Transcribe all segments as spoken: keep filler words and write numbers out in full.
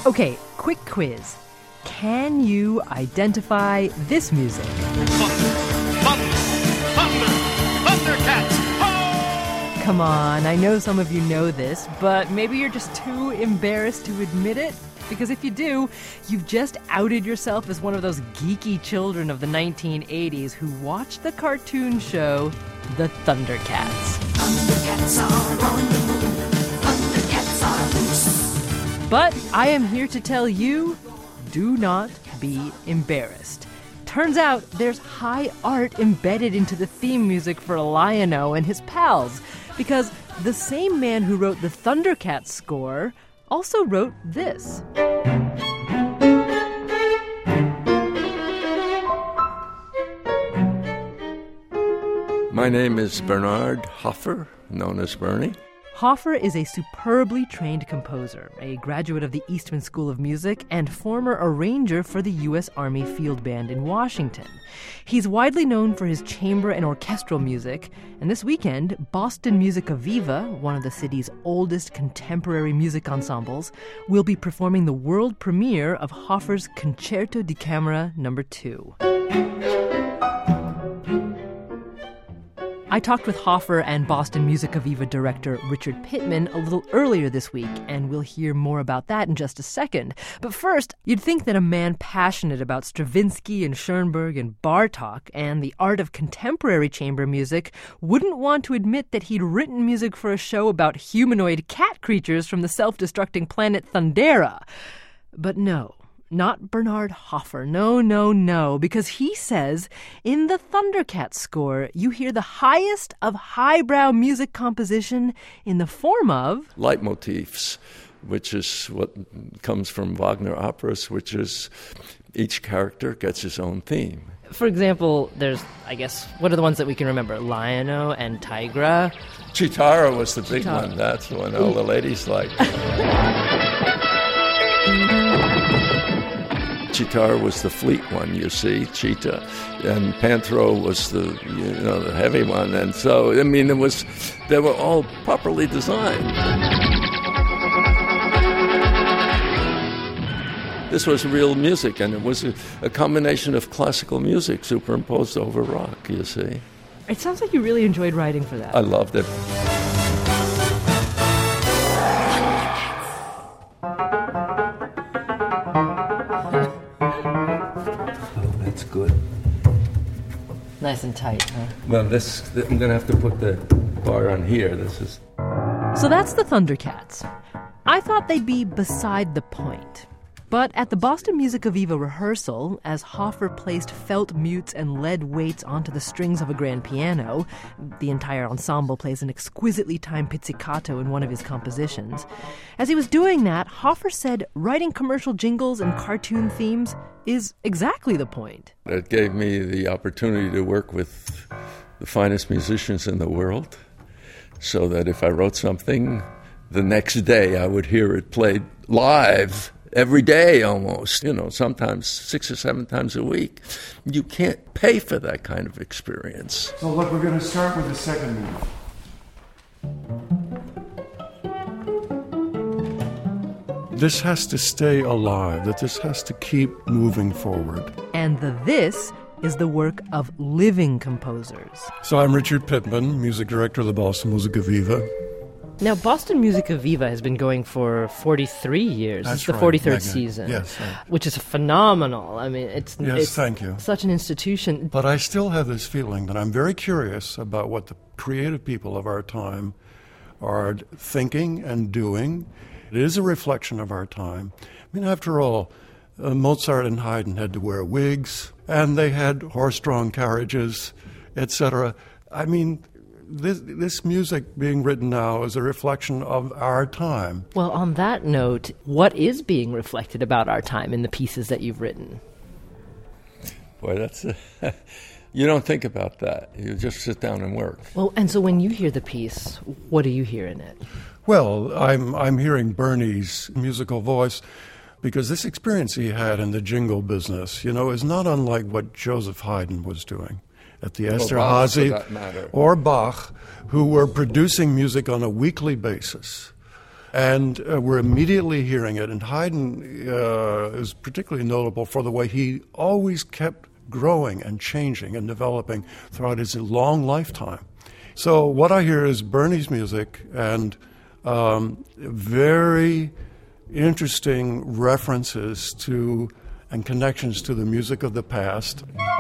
Okay, quick quiz. Can you identify this music? Thunder, thunder, thunder, Thundercats! Oh! Come on, I know some of you know this, but maybe you're just too embarrassed to admit it. Because if you do, you've just outed yourself as one of those geeky children of the nineteen eighties who watched the cartoon show The Thundercats. Thundercats are on the move. Thundercats are loose. But I am here to tell you, do not be embarrassed. Turns out there's high art embedded into the theme music for Lion-O and his pals, because the same man who wrote the Thundercats score also wrote this. My name is Bernard Hoffer, known as Bernie. Hoffer is a superbly trained composer, a graduate of the Eastman School of Music, and former arranger for the U S Army Field Band in Washington. He's widely known for his chamber and orchestral music, and this weekend, Boston Musica Viva, one of the city's oldest contemporary music ensembles, will be performing the world premiere of Hoffer's Concerto di Camera number two. I talked with Hoffer and Boston Musica Viva director Richard Pittman a little earlier this week, and we'll hear more about that in just a second. But first, you'd think that a man passionate about Stravinsky and Schoenberg and Bartók and the art of contemporary chamber music wouldn't want to admit that he'd written music for a show about humanoid cat creatures from the self-destructing planet Thundera. But no. Not Bernard Hoffer. No, no, no. Because he says in the Thundercats score, you hear the highest of highbrow music composition in the form of Leitmotifs, which is what comes from Wagner operas, which is each character gets his own theme. For example, there's, I guess, what are the ones that we can remember? Lion-O and Tigra. Chitara was the big Chitara. one. That's the one all the ladies like. Chitara was the fleet one, you see, Cheetah, and Panthro was the, you know, the heavy one, and so I mean, it was they were all properly designed. This was real music, and it was a, a combination of classical music superimposed over rock. You see, It sounds like you really enjoyed writing for that. I loved it. Good. Nice and tight, huh? Well, this I'm going to have to put the bar on here. This is. So that's the Thundercats. I thought they'd be beside the point. But at the Boston Musica Viva rehearsal, as Hoffer placed felt mutes and lead weights onto the strings of a grand piano, the entire ensemble plays an exquisitely timed pizzicato in one of his compositions. As he was doing that, Hoffer said writing commercial jingles and cartoon themes is exactly the point. It gave me the opportunity to work with the finest musicians in the world, so that if I wrote something, the next day I would hear it played live. Every day almost, you know, sometimes six or seven times a week. You can't pay for that kind of experience. So look, we're going to start with the second move. This has to stay alive, that this has to keep moving forward. And the this is the work of living composers. So I'm Richard Pittman, music director of the Boston Musica Viva. Now, Boston Musica Viva has been going for forty-three years. That's it's the right, forty-third Megan. season, Yes, right. which is phenomenal. I mean, it's, Yes, it's thank you. such an institution. But I still have this feeling that I'm very curious about what the creative people of our time are thinking and doing. It is a reflection of our time. I mean, after all, uh, Mozart and Haydn had to wear wigs, and they had horse-drawn carriages, et cetera. I mean, This, this music being written now is a reflection of our time. Well, on that note, what is being reflected about our time in the pieces that you've written? Boy, that's a, you don't think about that. You just sit down and work. Well, and so when you hear the piece, what do you hear in it? Well, I'm I'm hearing Bernie's musical voice, because this experience he had in the jingle business, you know, is not unlike what Joseph Haydn was doing at the Esterházy, Bach, for that matter. or Bach, who were producing music on a weekly basis. And uh, we're immediately hearing it. And Haydn uh, is particularly notable for the way he always kept growing and changing and developing throughout his long lifetime. So what I hear is Bernie's music and um, very interesting references to and connections to the music of the past.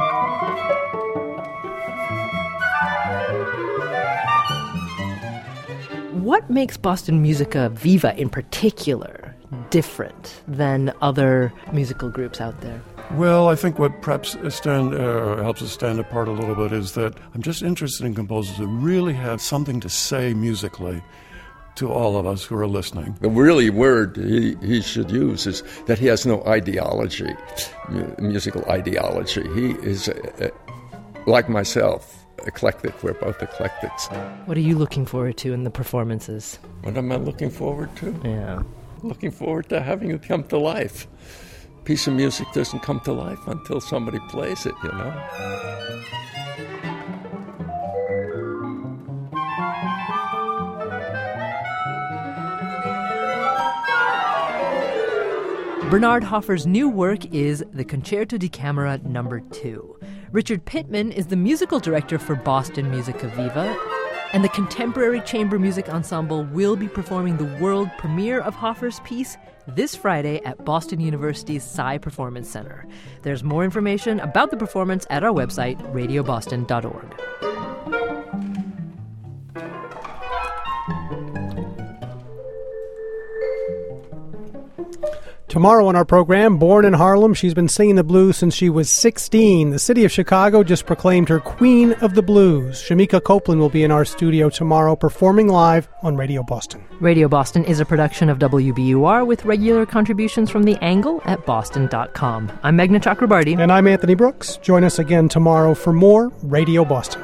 What makes Boston Musica Viva in particular different than other musical groups out there? Well, I think what perhaps stand, uh, helps us stand apart a little bit is that I'm just interested in composers who really have something to say musically to all of us who are listening. The really word he, he should use is that he has no ideology, mu- musical ideology. He is, uh, like myself, eclectic. We're both eclectics. What are you looking forward to in the performances? What am I looking forward to? Yeah. Looking forward to having it come to life. A piece of music doesn't come to life until somebody plays it, you know? Bernard Hoffer's new work is the Concerto di Camera Number two. Richard Pittman is the musical director for Boston Musica Viva, and the Contemporary Chamber Music Ensemble will be performing the world premiere of Hoffer's piece this Friday at Boston University's Psy Performance Center. There's more information about the performance at our website, radio boston dot org. Tomorrow on our program, born in Harlem, she's been singing the blues since she was sixteen. The city of Chicago just proclaimed her Queen of the Blues. Shamika Copeland will be in our studio tomorrow performing live on Radio Boston. Radio Boston is a production of W B U R with regular contributions from The Angle at boston dot com. I'm Meghna Chakrabarty. And I'm Anthony Brooks. Join us again tomorrow for more Radio Boston.